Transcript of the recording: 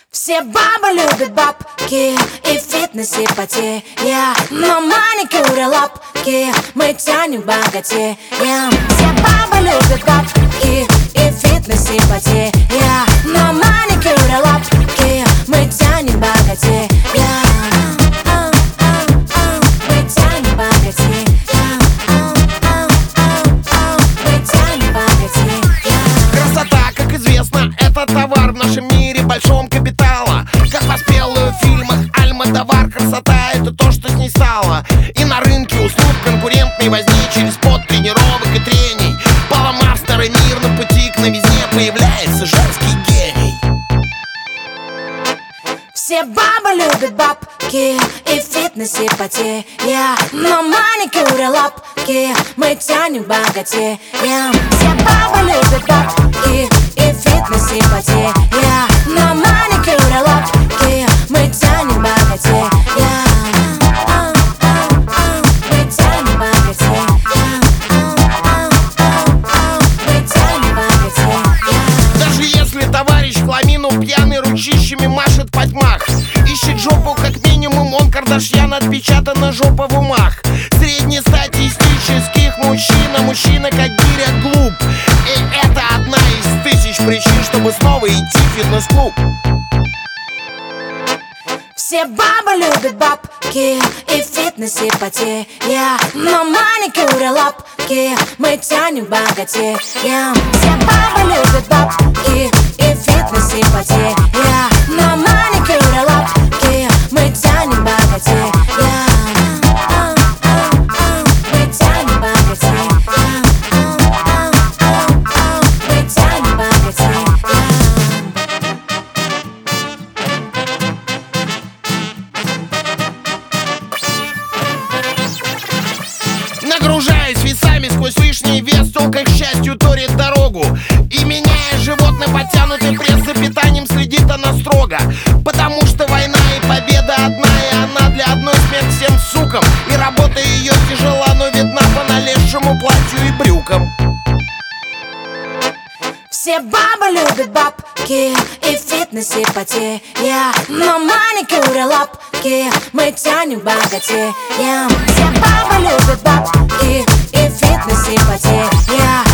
Все бабы любят бабки и в фитнесе потея, но маникюр и лапки мы тянем богатея. Все бабы любят бабки и в фитнесе потея, но маникюр и лапки мы тянем богатея. Мы тянем богатея. Мы тянем богатея. Красота, как известно, это товар в нашем мире большом капитала. Как воспелую в фильмах Альмодовар, красота — это то, что с ней стало. И на рынке услуг конкурентной возни через пот тренировок и трений, поломав старый мир, на пути к новизне появляется женский гений. Все бабы любят бабки и в фитнесе потея, но маникюр и лапки мы тянем богатея. Все бабы любят бабки и в фитнесе потея, но маникюр и лапки мы тянем богатея. Мы тянем богатея. Мы тянем богатея. Даже если товарищ хламину пьяный ручищами машет по тьмах, ищет жопу как минимум, он Кардашьян, отпечатана жопа в умах. Среднестатистических мужчина как гиря глуп. И это одна из тысяч причин, чтобы снова идти в фитнес-клуб. Все бабы любят бабки и в фитнесе потея, но маникюр и лапки мы тянем богатея. Все бабы любят бабки и в фитнесе потея, но маникюр и лапки мы тянем богатея. Мы тянем богатея. Мы тянем богатея. Нагружаясь весами сквозь лишний вес, тёлка, к счастью, торит дорогу. И меняя животный подтянутый пресс, за питанием следит она строго. Потому что война и победа одна, и она для одной смерть всем сукам. И работа ее тяжела, но видна по налезшему платью и брюкам. Все бабы любят бабки и в фитнесе потея, но маникюр и лапки мы тянем богатея. Все бабы любят бабки и в фитнесе потея,